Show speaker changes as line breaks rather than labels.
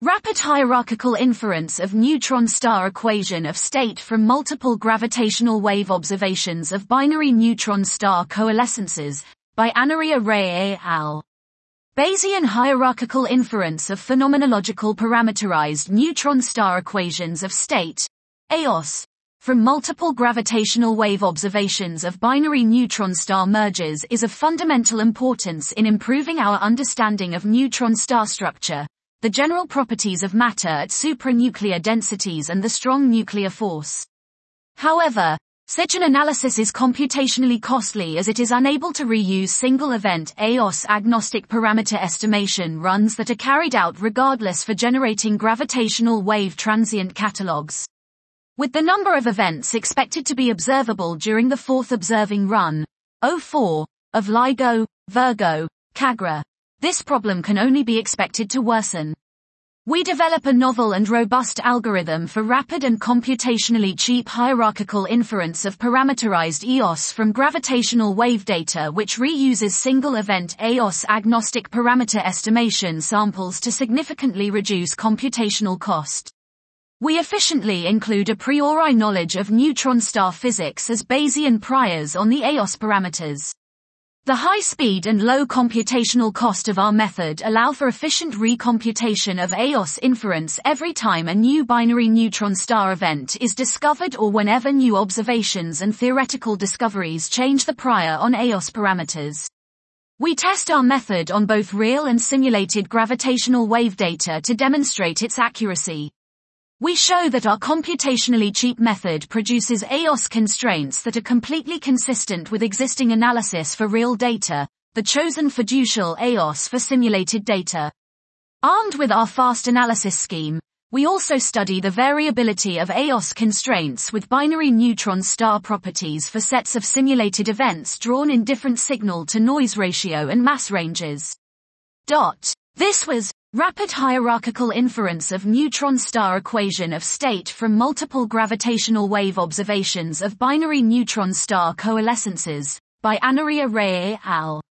Rapid hierarchical inference of neutron star equation of state from multiple gravitational wave observations of binary neutron star coalescences, by Anna-Maria Rey et al. Bayesian hierarchical inference of phenomenological parameterized neutron star equations of state, EOS, from multiple gravitational wave observations of binary neutron star mergers is of fundamental importance in improving our understanding of neutron star structure, the general properties of matter at supranuclear densities and the strong nuclear force. However, such an analysis is computationally costly as it is unable to reuse single-event EOS agnostic parameter estimation runs that are carried out regardless for generating gravitational wave transient catalogs. With the number of events expected to be observable during the fourth observing run, O4, of LIGO, Virgo, Cagra, this problem can only be expected to worsen. We develop a novel and robust algorithm for rapid and computationally cheap hierarchical inference of parameterized EOS from gravitational wave data which reuses single-event EOS agnostic parameter estimation samples to significantly reduce computational cost. We efficiently include a priori knowledge of neutron star physics as Bayesian priors on the EOS parameters. The high speed and low computational cost of our method allow for efficient recomputation of EOS inference every time a new binary neutron star event is discovered or whenever new observations and theoretical discoveries change the prior on EOS parameters. We test our method on both real and simulated gravitational wave data to demonstrate its accuracy. We show that our computationally cheap method produces EOS constraints that are completely consistent with existing analysis for real data, the chosen fiducial EOS for simulated data. Armed with our fast analysis scheme, we also study the variability of EOS constraints with binary neutron star properties for sets of simulated events drawn in different signal-to-noise ratio and mass ranges. This was rapid hierarchical inference of neutron star equation of state from multiple gravitational wave observations of binary neutron star coalescences, by Anna-Maria Rey et al.